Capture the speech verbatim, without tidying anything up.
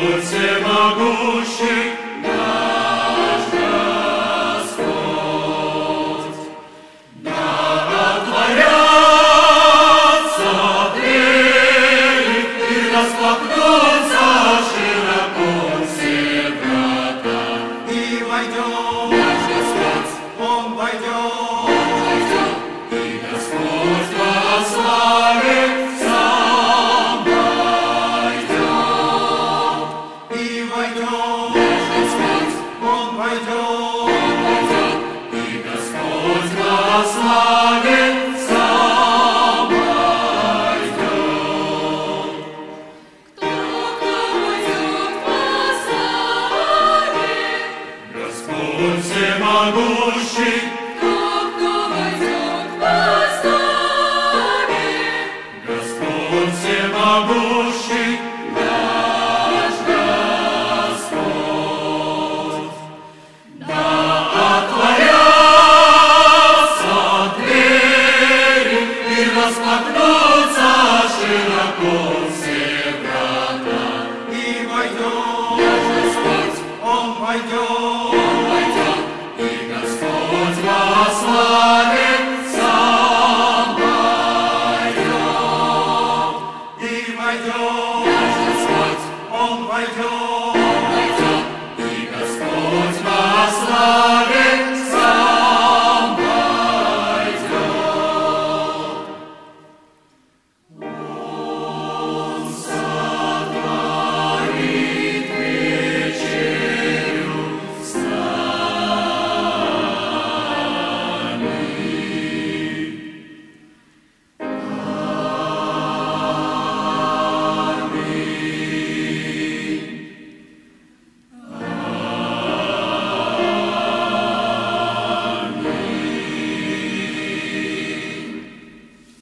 Господь всемогущий, наш Господь. Да отворятся двери и распахнутся широко все врата. И войдет Наш Господь, Он войдет. и Господь во славе сам войдет. И войдет Наш Господь, Он войдет. и Господь во славе сам войдет. Кто, кто войдет во славе? Господь всемогущий, Кто, кто войдет во славе? Господь всемогущий, наш Господь. Да отворятся двери и распахнутся широко все врата. И войдет Наш Господь Он войдет. войдет, и Господь во славе сам войдет. И войдет Наш Господь Он войдет. войдет, и Господь во славе